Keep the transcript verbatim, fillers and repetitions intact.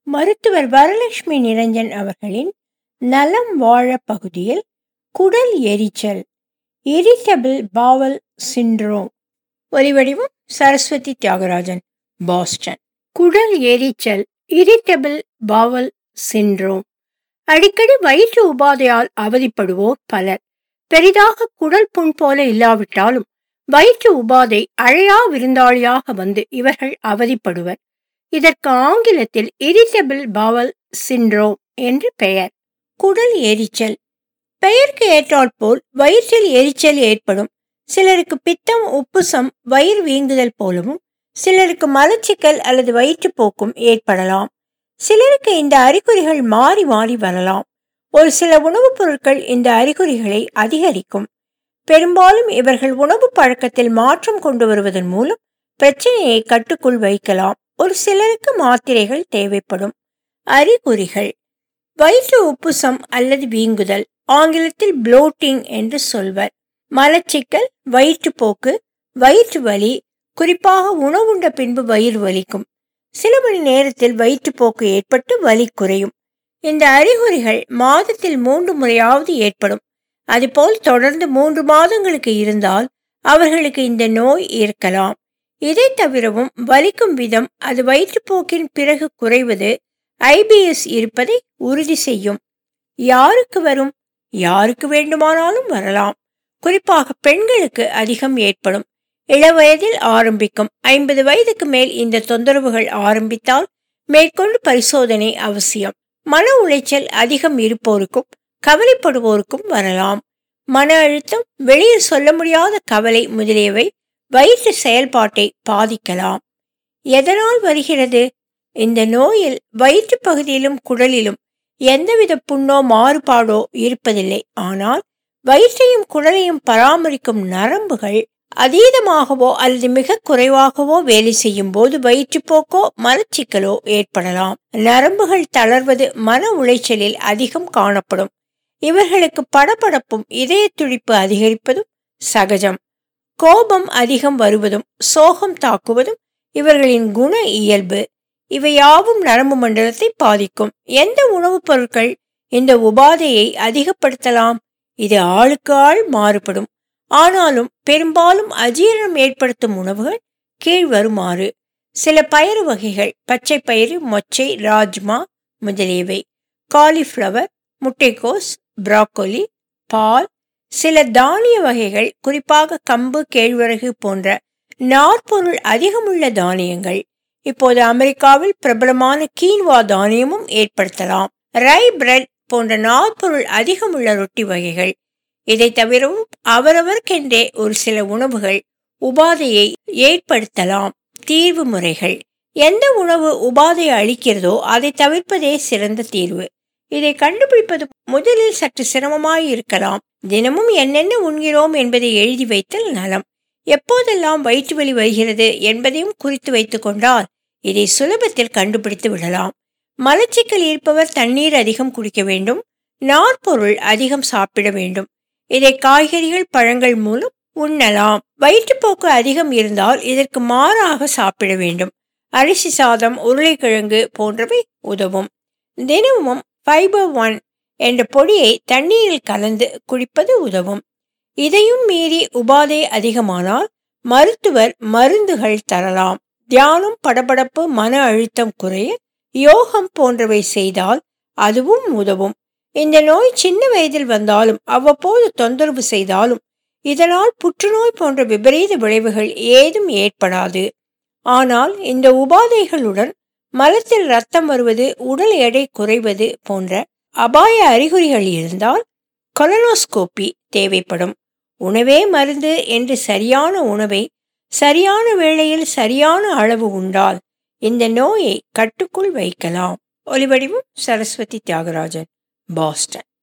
மருத்துவர் வரலட்சுமி நிரஞ்சன் அவர்களின் நலம் வாழ பகுதியில் குடல் எரிச்சல் இரிட்டபிள் பாவல் சிண்ட்ரோம். ஒலிவடிவம் சரஸ்வதி தியாகராஜன், பாஸ்டன். குடல் எரிச்சல் இரிட்டபிள் பாவல் சிண்ட்ரோம் அடிக்கடி வயிற்று உபாதையால் அவதிப்படுவோர் பலர். பெரிதாக குடல் புண் போல இல்லாவிட்டாலும் வயிற்று உபாதை அழையா விருந்தாளியாக வந்து இவர்கள் அவதிப்படுவர். இதற்கு ஆங்கிலத்தில் இரிட்டபிள் பாவல் சிண்ட்ரோம் என்று பெயர். குடல் எரிச்சல் பெயருக்கு ஏற்றால் போல் வயிற்றில் எரிச்சல் ஏற்படும். சிலருக்கு பித்தம், உப்புசம், வயிறு வீங்குதல் போலவும், சிலருக்கு மலச்சிக்கல் அல்லது வயிற்றுப்போக்கும் ஏற்படலாம். சிலருக்கு இந்த அறிகுறிகள் மாறி மாறி வரலாம். ஒரு சில உணவுப் பொருட்கள் இந்த அறிகுறிகளை அதிகரிக்கும். பெரும்பாலும் இவர்கள் உணவு பழக்கத்தில் மாற்றம் கொண்டு வருவதன் மூலம் பிரச்சனையை கட்டுக்குள் வைக்கலாம். ஒரு சிலருக்கு மாத்திரைகள் தேவைப்படும். அறிகுறிகள்: வயிற்று உப்புசம் அல்லது வீங்குதல், ஆங்கிலத்தில் ப்ளோட்டிங் என்று சொல்வர். மலச்சிக்கல், வயிற்றுப்போக்கு, வயிற்று வலி, குறிப்பாக உணவுண்ட பின்பு வயிறு வலிக்கும். சில மணி நேரத்தில் வயிற்றுப்போக்கு ஏற்பட்டு வலி குறையும். இந்த அறிகுறிகள் மாதத்தில் மூன்று முறையாவது ஏற்படும். அதுபோல் தொடர்ந்து மூன்று மாதங்களுக்கு இருந்தால் அவர்களுக்கு இந்த நோய் இருக்கலாம். இதை தவிரவும் வலிக்கும் விதம், அது வயிற்றுப்போக்கின் பிறகு குறைவது ஐபிஎஸ் இருப்பதை உறுதி செய்யும். யாருக்கு வரும்? யாருக்கு வேண்டுமானாலும் வரலாம். குறிப்பாக பெண்களுக்கு அதிகம் ஏற்படும். இளவயதில் ஆரம்பிக்கும். ஐம்பது வயதுக்கு மேல் இந்த தொந்தரவுகள் ஆரம்பித்தால் மேற்கொண்டு பரிசோதனை அவசியம். மன உளைச்சல் அதிகம் இருப்போருக்கும் கவலைப்படுவோருக்கும் வரலாம். மன அழுத்தம், வெளியில் சொல்ல முடியாத கவலை முதலியவை வயிற்று செயல்பாட்டை பாதிக்கலாம். எதனால் வருகிறது? இந்த நோயில் வயிற்று பகுதியிலும் குடலிலும் எந்தவித புண்ணோ மாறுபாடோ இருப்பதில்லை. ஆனால் வயிற்றையும் குடலையும் பராமரிக்கும் நரம்புகள் அதீதமாகவோ அல்லது மிக குறைவாகவோ வேலை செய்யும் போது வயிற்றுப்போக்கோ மலச்சிக்கலோ ஏற்படலாம். நரம்புகள் தளர்வது மன உளைச்சலில் அதிகம் காணப்படும். இவர்களுக்கு படபடப்பும் இதய துடிப்பு அதிகரிப்பதும் சகஜம். கோபம் அதிகம் வருவதும் சோகம் தாக்குவதும் இவர்களின் குண இயல்பு. இவையாவும் நரம்பு மண்டலத்தை பாதிக்கும். எந்த உணவுப் பொருட்கள் இந்த உபாதையை அதிகப்படுத்தலாம்? இது ஆளுக்கு ஆள் மாறுபடும். ஆனாலும் பெரும்பாலும் அஜீரணம் ஏற்படுத்தும் உணவுகள் கீழ்வருமாறு. சில பயறு வகைகள்: பச்சை பயிறு, மொச்சை, ராஜ்மா முதலியவை. காலிஃப்ளவர், முட்டைக்கோஸ், பிராக்கோலி, பால். சில தானிய வகைகள், குறிப்பாக கம்பு, கேழ்வரகு போன்ற நார்பொருள் அதிகமுள்ள தானியங்கள். இப்போது அமெரிக்காவில் பிரபலமான கீன்வா தானியமும் ஏற்படுத்தலாம். ரை பிரெட் போன்ற நார்பொருள் அதிகமுள்ள ரொட்டி வகைகள். இதை தவிரவும் அவரவர்க்கென்றே ஒரு சில உணவுகள் உபாதையை ஏற்படுத்தலாம். தீர்வு முறைகள்: எந்த உணவு உபாதையை அளிக்கிறதோ அதை தவிர்ப்பதே சிறந்த தீர்வு. இதை கண்டுபிடிப்பது முதலில் சற்று சிரமமாய் இருக்கலாம். தினமும் என்னென்ன உண்கிறோம் என்பதை எழுதி வைத்தல் நலம். எப்போதெல்லாம் வயிற்று வலி வருகிறது என்பதையும் குறித்து வைத்து கொண்டால் இதை சுலபத்தில் கண்டுபிடித்து விடலாம். மலச்சிக்கல் இருப்பவர் தண்ணீர் அதிகம் குடிக்க வேண்டும். நார்பொருள் அதிகம் சாப்பிட வேண்டும். இதை காய்கறிகள், பழங்கள் மூலம் உண்ணலாம். வயிற்றுப்போக்கு அதிகம் இருந்தால் இதற்கு மாறாக சாப்பிட வேண்டும். அரிசி சாதம், உருளைக்கிழங்கு போன்றவை உதவும். தினமும் ஃபைபர் ஒன் என்ற பொடியை தண்ணீரில் கலந்து குடிப்பது உதவும். இதையும் மீறி உபாதை அதிகமானால் மருத்துவர் மருந்துகள் தரலாம். தியானம், படபடப்பு, மன அழுத்தம் குறைய யோகம் போன்றவை செய்தால் அதுவும் உதவும். இந்த நோய் சின்ன வயதில் வந்தாலும் அவ்வப்போது தொந்தரவு செய்தாலும் இதனால் புற்றுநோய் போன்ற விபரீத விளைவுகள் ஏதும் ஏற்படாது. ஆனால் இந்த உபாதைகளுடன் மலத்தில் இரத்தம் வருவது, உடல் எடை குறைவது போன்ற அபாய அறிகுறிகள் இருந்தால் கொலனோஸ்கோபி தேவைப்படும். உணவே மருந்து என்று சரியான உணவை சரியான வேளையில் சரியான அளவு உண்டால் இந்த நோயை கட்டுக்குள் வைக்கலாம். ஒலிவடிவம் சரஸ்வதி தியாகராஜன், பாஸ்டன்.